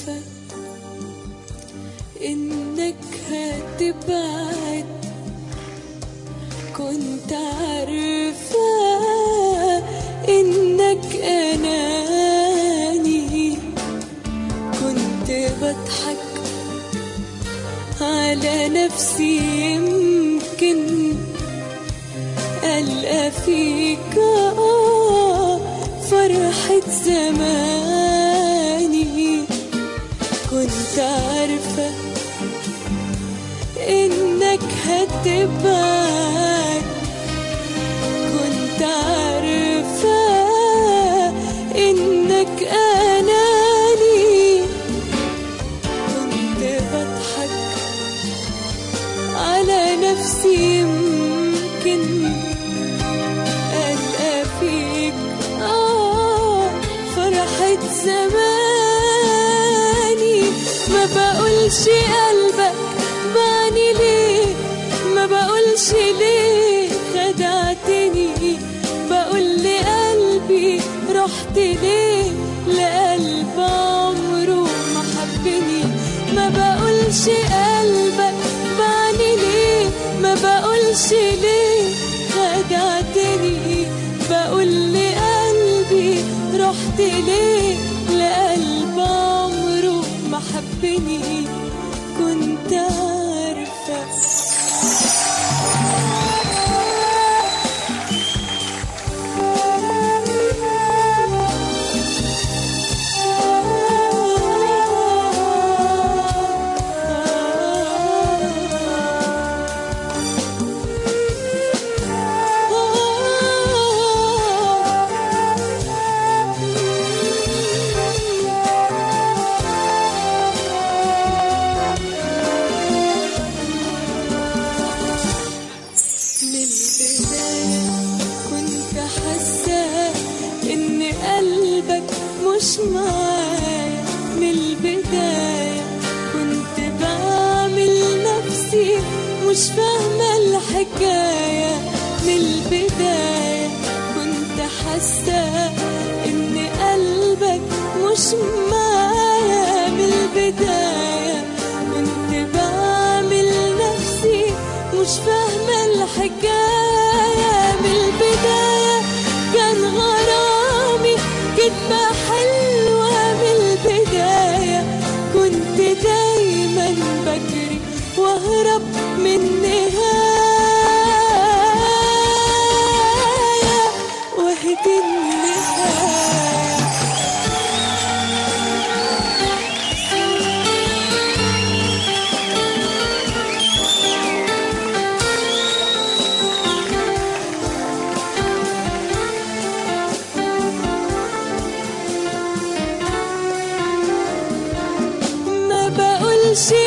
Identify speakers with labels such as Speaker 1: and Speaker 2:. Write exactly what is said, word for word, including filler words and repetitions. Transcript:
Speaker 1: عارفة إنك هتبعد، كنت عارفة إنك أناني، كنت بضحك على نفسي يمكن ألقى فيك آه فرحة زماني. كنت عارفة إنك هتبعد، كنت عارفة إنك أناني، كنت بضحك على نفسي يمكن ألقى فيك آه فرحة زماني. ما بقولش قلبك بعني ليه، ما بقولش ليه خدعتني، بقول لقلبي رحت ليه لقلب عمره ما حبني. ما بقولش قلبك بعني ليه، ما بقولش ليه خدعتني، بقول لقلبي رحت ليه لقلب عمره ما حبني. كنت عارفة مش معايا من البداية، كنت بعمل نفسي مش فاهمة الحكاية. من البداية كنت حاسة إن قلبك مش معايا، من البداية كنت بعمل نفسي مش فاهمة الحكاية. من البداية كان غرامي كدبة حلوة، من البداية كنت دايما بجري واهرب من نهاية وهدي النهاية. ما بقولش